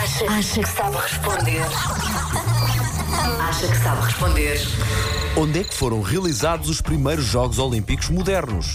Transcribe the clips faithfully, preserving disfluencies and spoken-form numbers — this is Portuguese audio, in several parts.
Acha, acha que sabe responder. Acha que sabe responder. Onde é que foram realizados os primeiros Jogos Olímpicos modernos?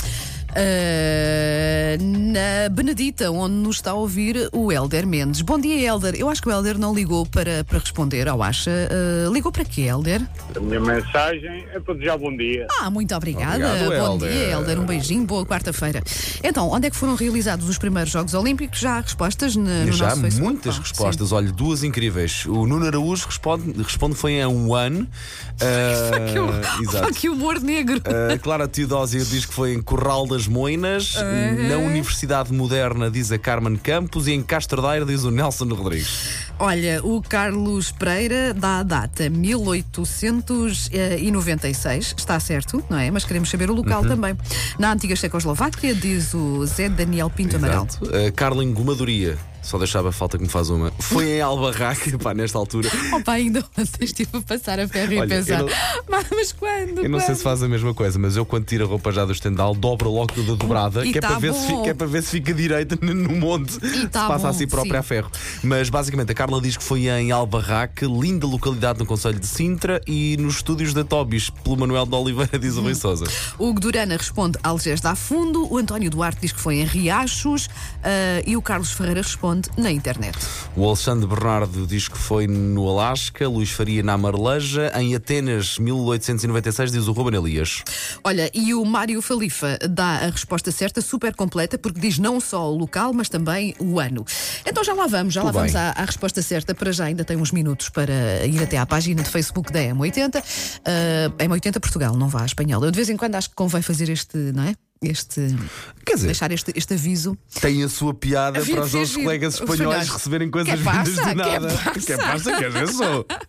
Uh, na Benedita, onde nos está a ouvir o Hélder Mendes. Bom dia, Hélder. Eu acho que o Hélder não ligou para, para responder ao Acha. Uh, ligou para quê, Hélder? A minha mensagem é para desejar bom dia. Ah, muito obrigada. Obrigado, bom Hélder. dia, Hélder. Um beijinho, boa quarta-feira. Então, onde é que foram realizados os primeiros Jogos Olímpicos? Já há respostas no, no Já há nosso Facebook? muitas Ah, respostas, sim. olha, duas incríveis. O Nuno Araújo responde, responde foi em um ano. Que, Uh, exato. que humor negro. A Clara Teodósia diz que foi em Corral das Moinas. Uhum. Na Universidade Moderna diz a Carmen Campos. E em Castro Daire diz o Nelson Rodrigues. Olha, o Carlos Pereira dá a data mil oitocentos e noventa e seis, está certo, não é? Mas queremos saber o local Uhum. também. Na antiga Checoslováquia, diz o Zé Daniel Pinto Amaral. Exato. A Carla Engomadoria. Só deixava a falta que me faz uma. Foi em Albarraca, pá, nesta altura. Opa, ainda ontem estive a passar a ferro e a Olha, pensar, eu mas, mas quando? Eu não sei quando? se faz a mesma coisa, mas eu quando tiro a roupa já do estendal, dobro logo toda dobrada, E que é, tá para ver se bom. fica, que é para ver se fica direita no monte. E tá se passa bom, a si própria sim. a ferro. Mas basicamente a Carla diz que foi em Albarraque, linda localidade no concelho de Sintra, e nos estúdios da Tobis, pelo Manuel de Oliveira, diz o Rui Sousa. O Hugo Durana responde Algés da Fundo, o António Duarte diz que foi em Riachos ah, e o Carlos Ferreira responde na internet. O Alexandre Bernardo diz que foi no Alasca, Luís Faria na Marleja, em Atenas, mil oitocentos e noventa e seis, diz o Ruben Elias. Olha, e o Mário Falifa dá a resposta certa, super completa, porque diz não só o local, mas também o ano. Então já lá vamos, já lá Tudo vamos bem. à, à resposta certa. Para já ainda tem uns minutos para ir até à página de Facebook da M oitenta. Uh, M oitenta Portugal, não vá à espanhola. Eu de vez em quando acho que convém fazer este, não é? Este. Quer dizer, Deixar este, este aviso. tem a sua piada Havia para de os ser nossos giro. colegas Os espanhóis espanhóis. receberem coisas Que vindas passa? de nada. Que passa? Que passa, que eu sou. Uh,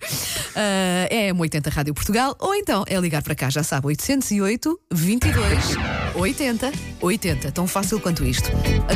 é M oitenta Rádio Portugal, ou então é ligar para cá, já sabe, oitocentos e oito, vinte e dois, oitenta, oitenta. Tão fácil quanto isto.